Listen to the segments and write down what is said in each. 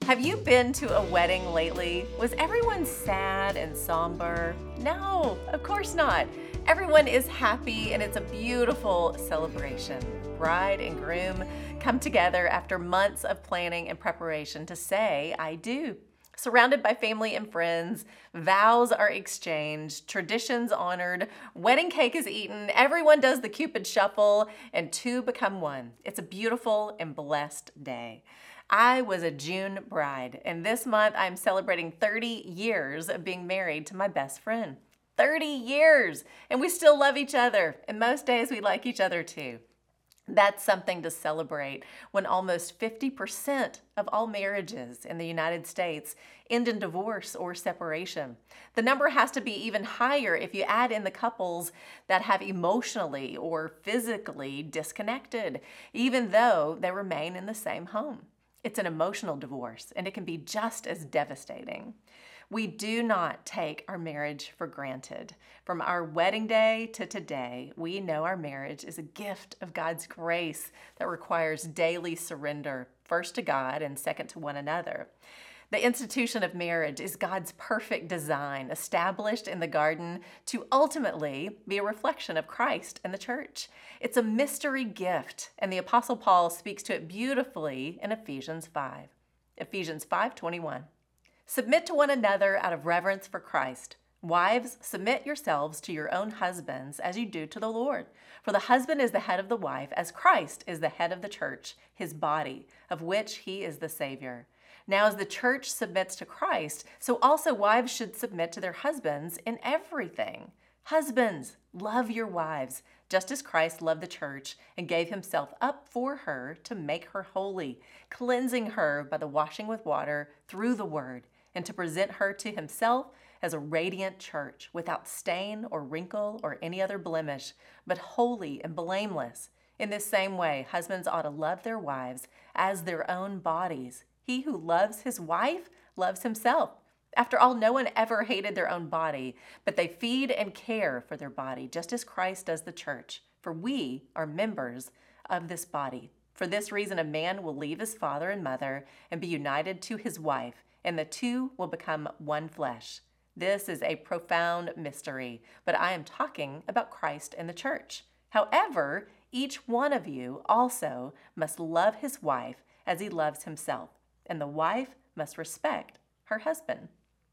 Have you been to a wedding lately? Was everyone sad and somber? No, of course not. Everyone is happy and it's a beautiful celebration. Bride and groom come together after months of planning and preparation to say, I do. Surrounded by family and friends, vows are exchanged, traditions honored, wedding cake is eaten, everyone does the Cupid shuffle, and two become one. It's a beautiful and blessed day. I was a June bride, and this month I'm celebrating 30 years of being married to my best friend. 30 years, and we still love each other, and most days we like each other too. That's something to celebrate when almost 50% of all marriages in the United States end in divorce or separation. The number has to be even higher if you add in the couples that have emotionally or physically disconnected, even though they remain in the same home. It's an emotional divorce, and it can be just as devastating. We do not take our marriage for granted. From our wedding day to today, we know our marriage is a gift of God's grace that requires daily surrender, first to God and second to one another. The institution of marriage is God's perfect design, established in the garden to ultimately be a reflection of Christ and the church. It's a mystery gift, and the Apostle Paul speaks to it beautifully in Ephesians 5. Ephesians 5:21. Submit to one another out of reverence for Christ. Wives, submit yourselves to your own husbands as you do to the Lord. For the husband is the head of the wife, as Christ is the head of the church, his body, of which he is the Savior. Now, as the church submits to Christ, so also wives should submit to their husbands in everything. Husbands, love your wives, just as Christ loved the church and gave himself up for her to make her holy, cleansing her by the washing with water through the word, and to present her to himself as a radiant church, without stain or wrinkle or any other blemish, but holy and blameless. In this same way, husbands ought to love their wives as their own bodies. He who loves his wife loves himself. After all, no one ever hated their own body, but they feed and care for their body, just as Christ does the church. For we are members of this body. For this reason, a man will leave his father and mother and be united to his wife, and the two will become one flesh. This is a profound mystery, but I am talking about Christ and the church. However, each one of you also must love his wife as he loves himself, and the wife must respect her husband.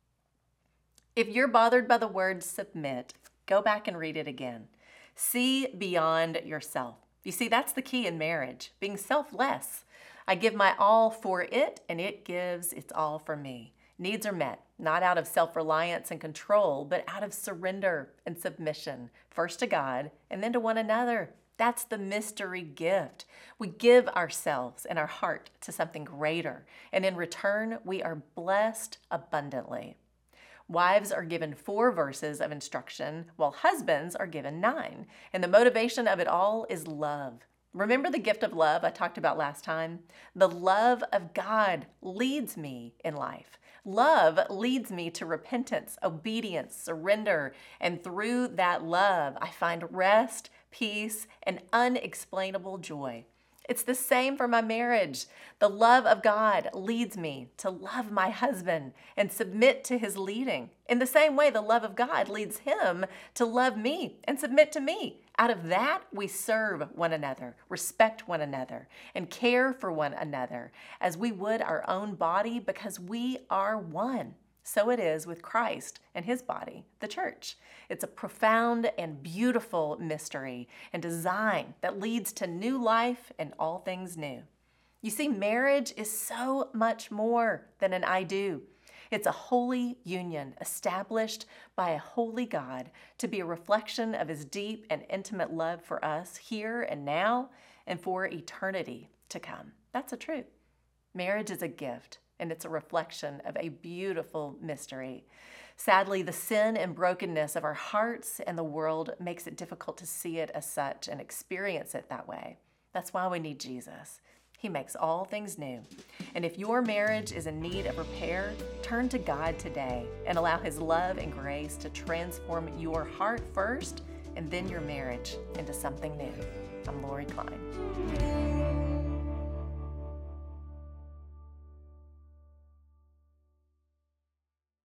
If you're bothered by the word submit, go back and read it again. See beyond yourself. You see, that's the key in marriage, being selfless. I give my all for it, and it gives its all for me. Needs are met, not out of self-reliance and control, but out of surrender and submission, first to God and then to one another. That's the mystery gift. We give ourselves and our heart to something greater, and in return, we are blessed abundantly. Wives are given 4 verses of instruction, while husbands are given 9, and the motivation of it all is love. Remember the gift of love I talked about last time? The love of God leads me in life. Love leads me to repentance, obedience, surrender, and through that love, I find rest, peace, and unexplainable joy. It's the same for my marriage. The love of God leads me to love my husband and submit to his leading. In the same way, the love of God leads him to love me and submit to me. Out of that, we serve one another, respect one another, and care for one another as we would our own body, because we are one. So it is with Christ and his body, the church. It's a profound and beautiful mystery and design that leads to new life and all things new. You see, marriage is so much more than an I do. It's a holy union established by a holy God to be a reflection of his deep and intimate love for us here and now and for eternity to come. That's the truth. Marriage is a gift, and it's a reflection of a beautiful mystery. Sadly, the sin and brokenness of our hearts and the world makes it difficult to see it as such and experience it that way. That's why we need Jesus. He makes all things new. And if your marriage is in need of repair, turn to God today and allow his love and grace to transform your heart first and then your marriage into something new. I'm Lori Klein.